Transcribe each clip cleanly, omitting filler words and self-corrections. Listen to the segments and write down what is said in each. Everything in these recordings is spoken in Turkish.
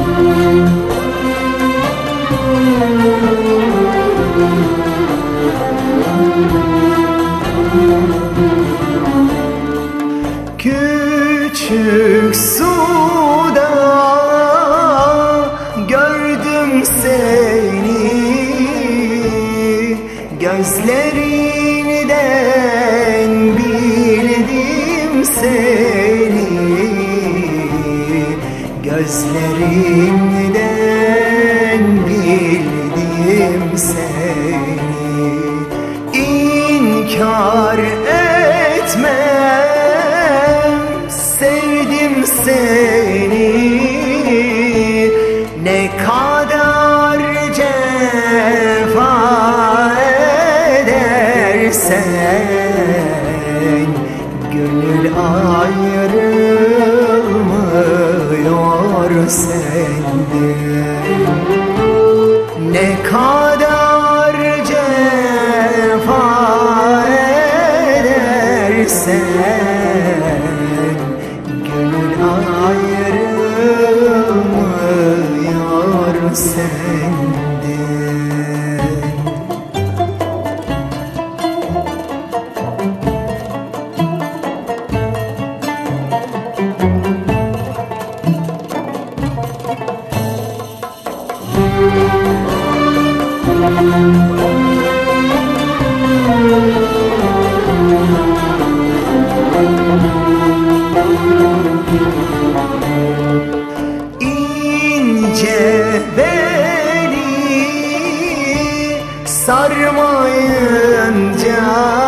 Küçük suda gördüm seni, gözlerinden bildim seni, gözlerinden bildim seni. İnkar etmem, sevdim seni, ne kadar cefa edersen gönül ayrılmıyor senden. Ne kadar cefa edersen gönül ayrılmıyor senden. İnce beni sarmayınca,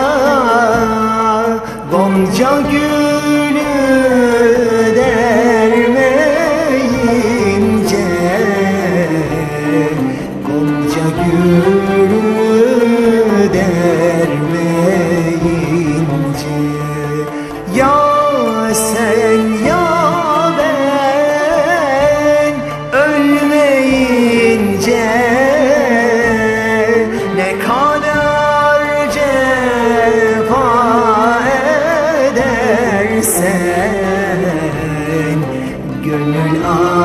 gonca gülü dermeyince, gonca gülü dermeyince, ya sen ya ben ölmeyince, ne kadar cefa edersen gönül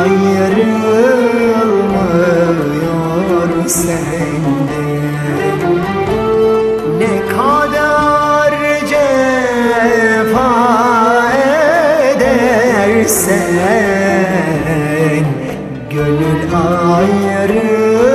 ayrılmıyor senden. Ne kadar cefa edersen gönül ayrılmıyor